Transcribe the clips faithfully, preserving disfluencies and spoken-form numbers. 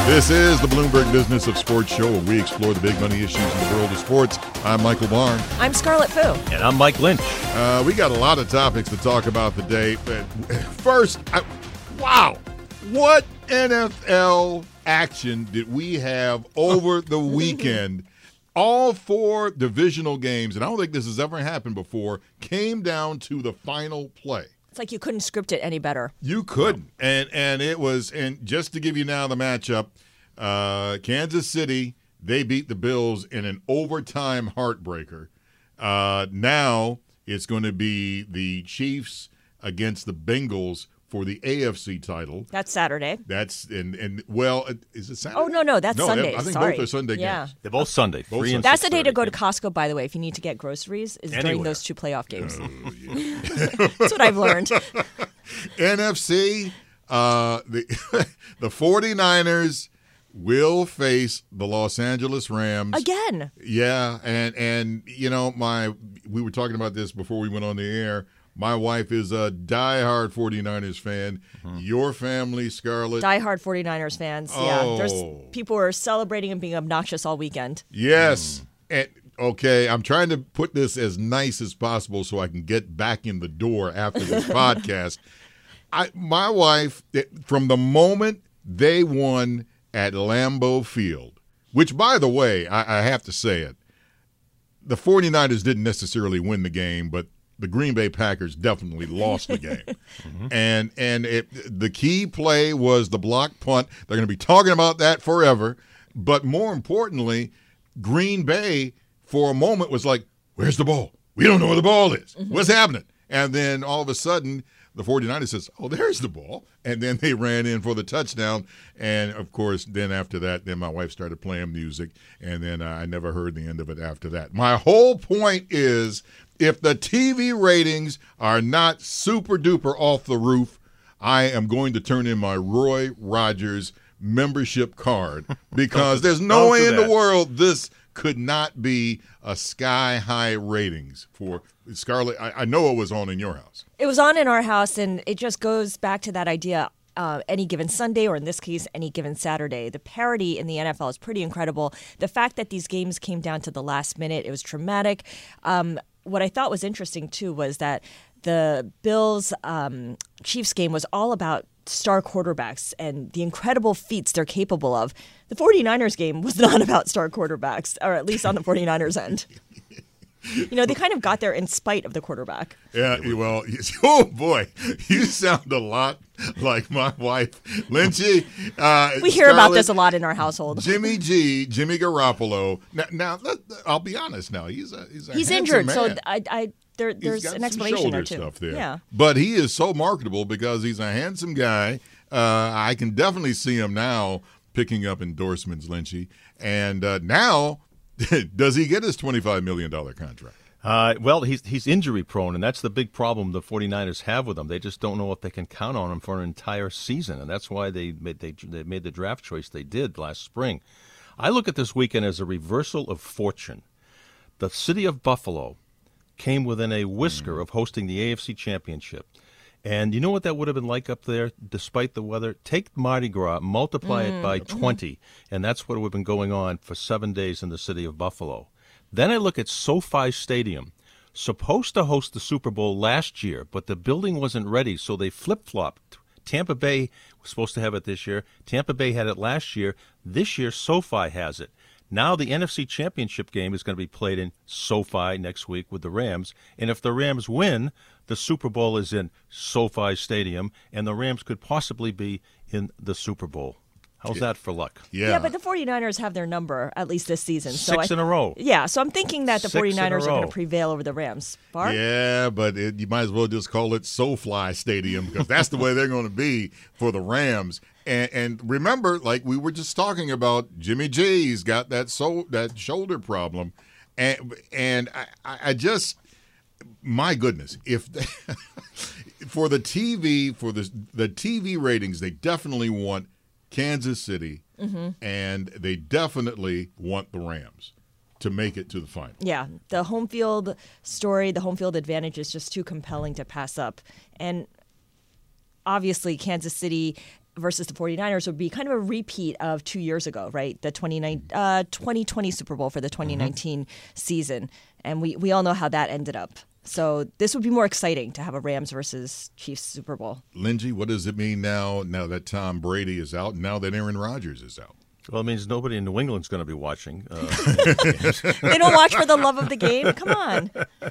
This is the Bloomberg Business of Sports show, where we explore the big money issues in the world of sports. I'm Michael Barr. I'm Scarlett Fu. And I'm Mike Lynch. Uh, we got a lot of topics to talk about today. But first, I, wow, what N F L action did we have over the weekend? All four divisional games, and I don't think this has ever happened before, came down to the final play. It's like you couldn't script it any better. You couldn't. And and it was, and just to give you now the matchup, uh, Kansas City, they beat the Bills in an overtime heartbreaker. Uh, now it's going to be the Chiefs against the Bengals for the A F C title. That's Saturday. That's, and, and well, is it Saturday? Oh, no, no, that's no, Sunday. I think Sorry. both are Sunday yeah. games. They're both Sunday. Both Free Sunday. and That's the day to six thirty. go to Costco, by the way, if you need to get groceries, is during Anywhere. those two playoff games. Oh, yeah. That's what I've learned. N F C, uh, the the 49ers will face the Los Angeles Rams. Again. Yeah, and, and you know, my we were talking about this before we went on the air. My wife is a diehard 49ers fan. Mm-hmm. Your family, Scarlett? Diehard 49ers fans. Oh. Yeah. There's people who are celebrating and being obnoxious all weekend. Yes. Mm. And okay, I'm trying to put this as nice as possible so I can get back in the door after this podcast. I, my wife, from the moment they won at Lambeau Field, which, by the way, I, I have to say it, the 49ers didn't necessarily win the game, but the Green Bay Packers definitely lost the game. mm-hmm. And and it, the key play was the block punt. They're going to be talking about that forever. But more importantly, Green Bay, for a moment, was like, where's the ball? We don't know where the ball is. Mm-hmm. What's happening? And then all of a sudden, the 49ers says, oh, there's the ball. And then they ran in for the touchdown. And, of course, then after that, then my wife started playing music. And then uh, I never heard the end of it after that. My whole point is, if the T V ratings are not super duper off the roof, I am going to turn in my Roy Rogers membership card, because there's no way in the world this could not be a sky-high ratings for Scarlett. I, I know it was on in your house. It was on in our house, and it just goes back to that idea. Uh, any given Sunday, or in this case, any given Saturday. The parity in the N F L is pretty incredible. The fact that these games came down to the last minute, it was traumatic. Um, what I thought was interesting, too, was that the Bills um, Chiefs game was all about star quarterbacks and the incredible feats they're capable of. The 49ers game was not about star quarterbacks, or at least on the 49ers end. You know, they kind of got there in spite of the quarterback. Yeah, well, oh, boy, you sound a lot like my wife, Lynchy. Uh, we hear Scarlett, about this a lot in our household. Jimmy G, Jimmy Garoppolo. Now, now let, I'll be honest now. He's a, he's a He's handsome injured, man. so I, I, there, there's He's got an some explanation shoulder or two. Stuff there. Yeah. But he is so marketable because he's a handsome guy. Uh, I can definitely see him now picking up endorsements, Lynchy. And uh, now, does he get his twenty-five million dollars contract? Uh, well, he's he's injury prone, and that's the big problem the 49ers have with him. They just don't know if they can count on him for an entire season, and that's why they made they, they made the draft choice they did last spring. I look at this weekend as a reversal of fortune. The city of Buffalo came within a whisker of hosting the A F C Championship. And you know what that would have been like up there, despite the weather? Take Mardi Gras, multiply mm. it by twenty, and that's what would have been going on for seven days in the city of Buffalo. Then I look at SoFi Stadium, supposed to host the Super Bowl last year, but the building wasn't ready, so they flip-flopped. Tampa Bay was supposed to have it this year. Tampa Bay had it last year. This year, SoFi has it. Now the N F C Championship game is going to be played in SoFi next week with the Rams. And if the Rams win, the Super Bowl is in SoFi Stadium, and the Rams could possibly be in the Super Bowl. How's that for luck? Yeah. yeah, but the 49ers have their number, at least this season. So Six I, in a row. Yeah, so I'm thinking that the Six 49ers are row. going to prevail over the Rams. Bar? Yeah, but it, you might as well just call it SoFly Stadium, because that's the way they're going to be for the Rams. And, and remember, like we were just talking about, Jimmy G's got that so that shoulder problem, and and I, I just, my goodness, if they, for the T V for the the T V ratings, they definitely want Kansas City, mm-hmm. and they definitely want the Rams to make it to the final. Yeah, the home field story, the home field advantage is just too compelling to pass up. And obviously, Kansas City versus the 49ers would be kind of a repeat of two years ago, right? The twenty twenty Super Bowl for the twenty nineteen mm-hmm. season. And we, we all know how that ended up. So this would be more exciting to have a Rams versus Chiefs Super Bowl. Lindsay, what does it mean now, now that Tom Brady is out, now that Aaron Rodgers is out? Well, it means nobody in New England's going to be watching. Uh, they don't watch for the love of the game? Come on.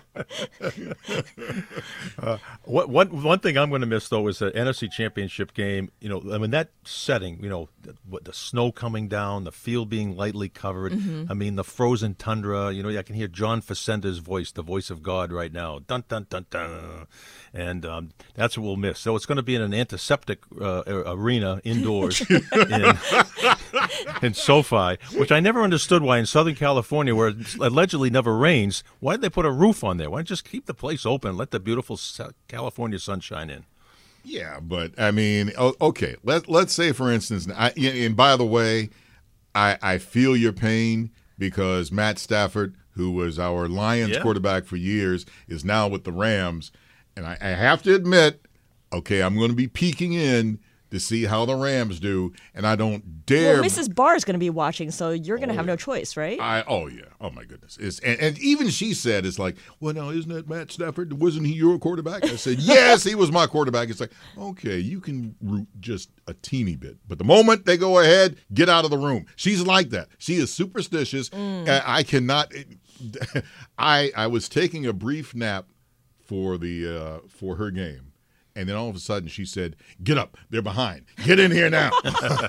uh, what, what, one thing I'm going to miss, though, is the N F C Championship game. You know, I mean, that setting, you know, the, the snow coming down, the field being lightly covered. Mm-hmm. I mean, the frozen tundra. You know, I can hear John Facenda's voice, the voice of God right now. Dun, dun, dun, dun. And um, that's what we'll miss. So it's going to be in an antiseptic uh, arena indoors. in, in SoFi, which I never understood why in Southern California, where it allegedly never rains, why did they put a roof on there? Why not just keep the place open, let the beautiful California sunshine in? Yeah, but I mean, okay, let, let's say, for instance, I, and by the way, I, I feel your pain because Matt Stafford, who was our Lions yeah. quarterback for years, is now with the Rams. And I, I have to admit, okay, I'm going to be peeking in to see how the Rams do, and I don't dare. Well, Missus Barr is going to be watching, so you're going to oh, have no choice, right? I oh yeah, oh my goodness. It's, and, and even she said, "It's like, well, now isn't that Matt Stafford? Wasn't he your quarterback?" I said, "Yes, he was my quarterback." It's like, okay, you can root just a teeny bit, but the moment they go ahead, get out of the room. She's like that. She is superstitious. Mm. I cannot. I I was taking a brief nap for the uh, for her game. And then all of a sudden she said, "Get up. They're behind. Get in here now."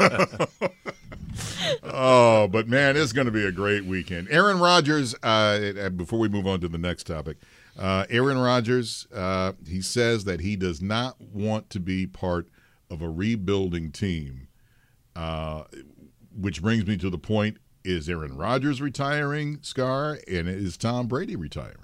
Oh, but, man, it's going to be a great weekend. Aaron Rodgers, uh, before we move on to the next topic, uh, Aaron Rodgers, uh, he says that he does not want to be part of a rebuilding team, uh, which brings me to the point, is Aaron Rodgers retiring, Scar, and is Tom Brady retiring?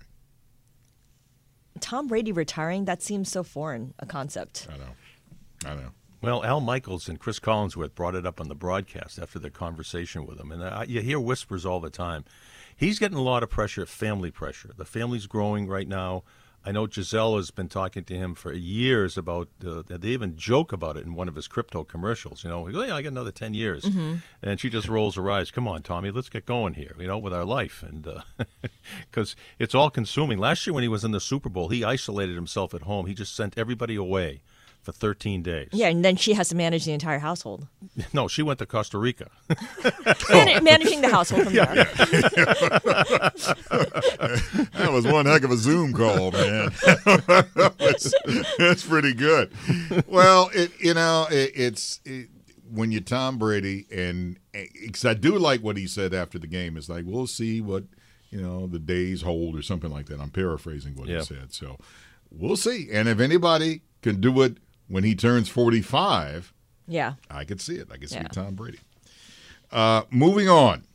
Tom Brady retiring, that seems so foreign a concept. I know. I know. Well, Al Michaels and Chris Collinsworth brought it up on the broadcast after their conversation with him. And I, you hear whispers all the time. He's getting a lot of pressure, family pressure. The family's growing right now. I know Giselle has been talking to him for years about, uh, they even joke about it in one of his crypto commercials. You know, oh, yeah, I got another ten years. Mm-hmm. And she just rolls her eyes. Come on, Tommy, let's get going here, you know, with our life. And because uh, it's all consuming. Last year when he was in the Super Bowl, he isolated himself at home. He just sent everybody away for thirteen days. Yeah, and then she has to manage the entire household. No, she went to Costa Rica. Man- managing the household from yeah. there. That was one heck of a Zoom call, man. that's, that's pretty good. Well, it, you know, it, it's it, when you're Tom Brady, and because I do like what he said after the game. It's like, we'll see what, you know, the days hold or something like that. I'm paraphrasing what yeah. he said. So we'll see. And if anybody can do it when he turns forty-five, yeah, I could see it. I could see yeah. Tom Brady. Uh, moving on,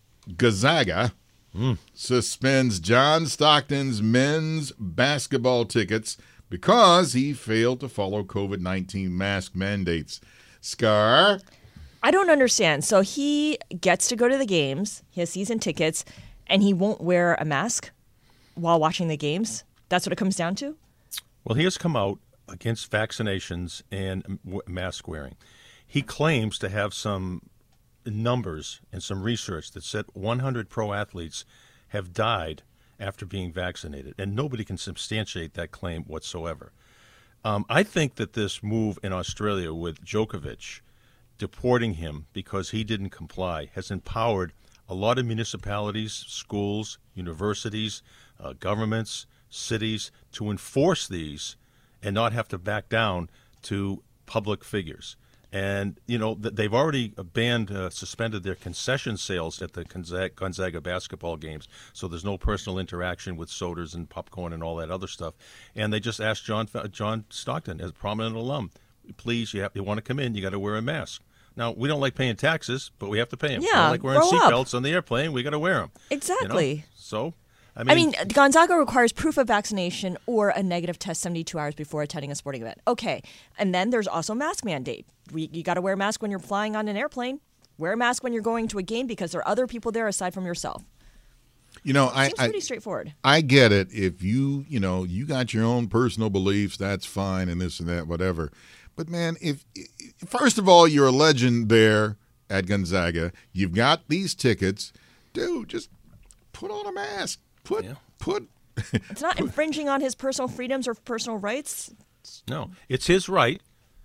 Gonzaga mm. suspends John Stockton's men's basketball tickets because he failed to follow COVID nineteen mask mandates. Scar? I don't understand. So he gets to go to the games, he has season tickets, and he won't wear a mask while watching the games? That's what it comes down to? Well, he has come out against vaccinations and mask wearing. He claims to have some numbers and some research that said one hundred pro athletes have died after being vaccinated, and nobody can substantiate that claim whatsoever. Um, I think that this move in Australia with Djokovic deporting him because he didn't comply has empowered a lot of municipalities, schools, universities, uh, governments, cities to enforce these and not have to back down to public figures. And, you know, they've already banned, uh, suspended their concession sales at the Gonzaga, Gonzaga basketball games, so there's no personal interaction with sodas and popcorn and all that other stuff. And they just asked John John Stockton, as a prominent alum, please, you, have, you want to come in, you got to wear a mask. Now, we don't like paying taxes, but we have to pay them. Yeah, we don't like wearing seatbelts on the airplane, we got to wear them. Exactly. You know? So... I mean, I mean, Gonzaga requires proof of vaccination or a negative test seventy-two hours before attending a sporting event. Okay. And then there's also mask mandate. We, you got to wear a mask when you're flying on an airplane. Wear a mask when you're going to a game because there are other people there aside from yourself. You know, it I, seems I pretty straightforward. I get it. If you, you know, you got your own personal beliefs, that's fine, and this and that, whatever. But, man, if first of all, you're a legend there at Gonzaga. You've got these tickets. Dude, just put on a mask. Put, yeah. put. It's not infringing on his personal freedoms or personal rights. No, it's his right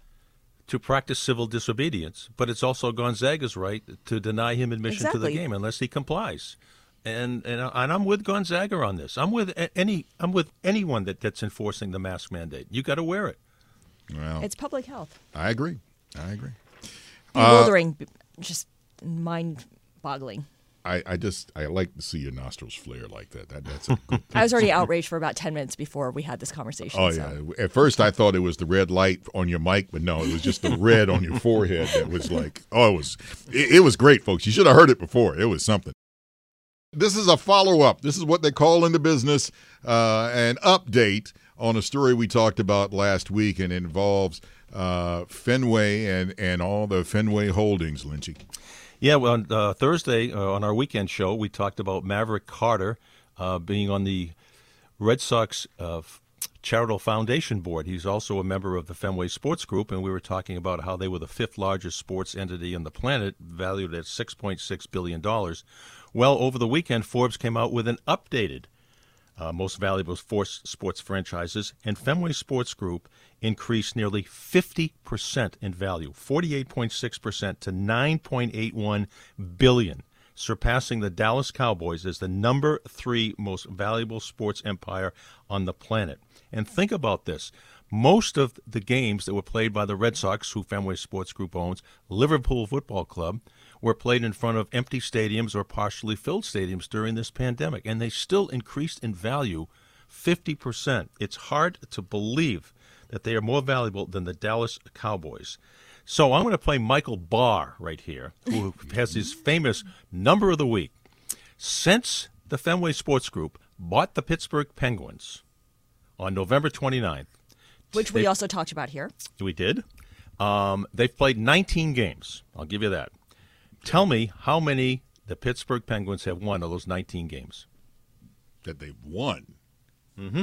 to practice civil disobedience, but it's also Gonzaga's right to deny him admission exactly. to the game unless he complies. And and and I'm with Gonzaga on this. I'm with any I'm with anyone that, that's enforcing the mask mandate. You got to wear it. Well, it's public health. I agree. I agree. Bewildering, uh, just mind-boggling. I, I just I like to see your nostrils flare like that. That that's. A good I was already outraged for about ten minutes before we had this conversation. Oh so. yeah. At first I thought it was the red light on your mic, but no, it was just the red on your forehead that was like, oh, it was it, it was great, folks. You should have heard it before. It was something. This is a follow-up. This is what they call in the business uh, an update on a story we talked about last week, and involves uh, Fenway and and all the Fenway holdings, Lynchy. Yeah, well, on uh, Thursday, uh, on our weekend show, we talked about Maverick Carter uh, being on the Red Sox uh, Charitable Foundation Board. He's also a member of the Fenway Sports Group, and we were talking about how they were the fifth largest sports entity on the planet, valued at six point six billion dollars. Well, over the weekend, Forbes came out with an updated uh, most valuable sports, sports franchises, and Fenway Sports Group increased nearly fifty percent in value, forty-eight point six percent to nine point eight one billion dollars, surpassing the Dallas Cowboys as the number three most valuable sports empire on the planet. And think about this. Most of the games that were played by the Red Sox, who Fenway Sports Group owns, Liverpool Football Club, were played in front of empty stadiums or partially filled stadiums during this pandemic, and they still increased in value fifty percent. It's hard to believe that they are more valuable than the Dallas Cowboys. So I'm going to play Michael Barr right here, who has his famous number of the week. Since the Fenway Sports Group bought the Pittsburgh Penguins on November twenty-ninth, which we also talked about here. We did. Um, they've played nineteen games. I'll give you that. Tell me how many the Pittsburgh Penguins have won of those nineteen games. That they've won? Mm-hmm.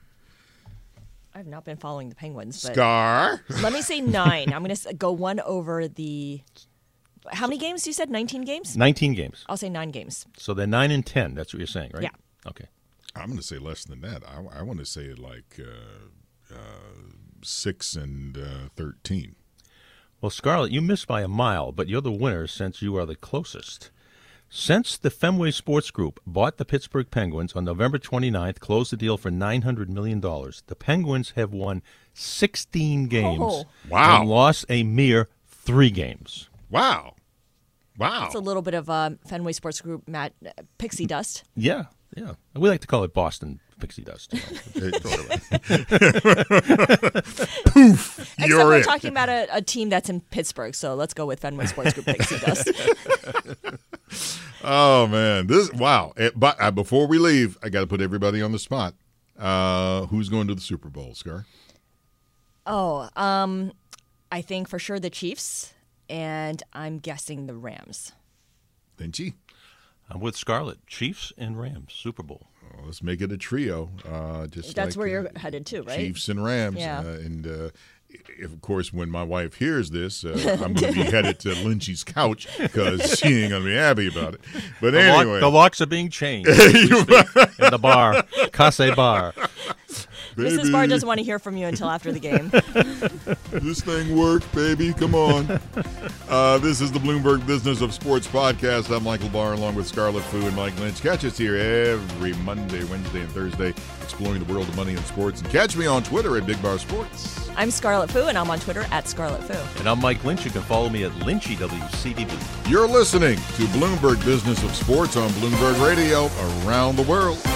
I've not been following the Penguins. But Scar? Let me say nine. I'm going to go one over the... How many games you said? nineteen games? nineteen games. I'll say nine games. So they're nine and ten. That's what you're saying, right? Yeah. Okay. I'm going to say less than that. I, I want to say like uh, uh, six and uh, thirteen. Well, Scarlett, you missed by a mile, but you're the winner since you are the closest. Since the Fenway Sports Group bought the Pittsburgh Penguins on November twenty-ninth, closed the deal for nine hundred million dollars, the Penguins have won sixteen games Oh. Wow. and lost a mere three games. Wow. Wow. It's a little bit of uh, Fenway Sports Group Matt, uh, pixie dust. Yeah, yeah. We like to call it Boston pixie dust. You know. Poof. Except You're we're in. talking about a, a team that's in Pittsburgh, so let's go with Fenway Sports Group pixie dust. Oh, man. This wow. It, but uh, before we leave, I got to put everybody on the spot. Uh, who's going to the Super Bowl, Scar? Oh, um, I think for sure the Chiefs, and I'm guessing the Rams. Lynchy? I'm with Scarlett. Chiefs and Rams, Super Bowl. Well, let's make it a trio. Uh, just That's like, where uh, you're headed too, right? Chiefs and Rams. Yeah. Uh, and, uh, if, of course, when my wife hears this, uh, I'm going to be headed to Lynchy's couch because she ain't going to be happy about it. But The, anyway. lock, the locks are being changed as we speak in the bar, Case Bar. Missus Barr doesn't want to hear from you until after the game. This thing worked, baby. Come on. Uh, this is the Bloomberg Business of Sports podcast. I'm Michael Barr along with Scarlett Fu and Mike Lynch. Catch us here every Monday, Wednesday, and Thursday, exploring the world of money and sports. And catch me on Twitter at Big Bar Sports. I'm Scarlett Fu, and I'm on Twitter at Scarlett Fu. And I'm Mike Lynch. You can follow me at Lynchy W C D B. You're listening to Bloomberg Business of Sports on Bloomberg Radio around the world.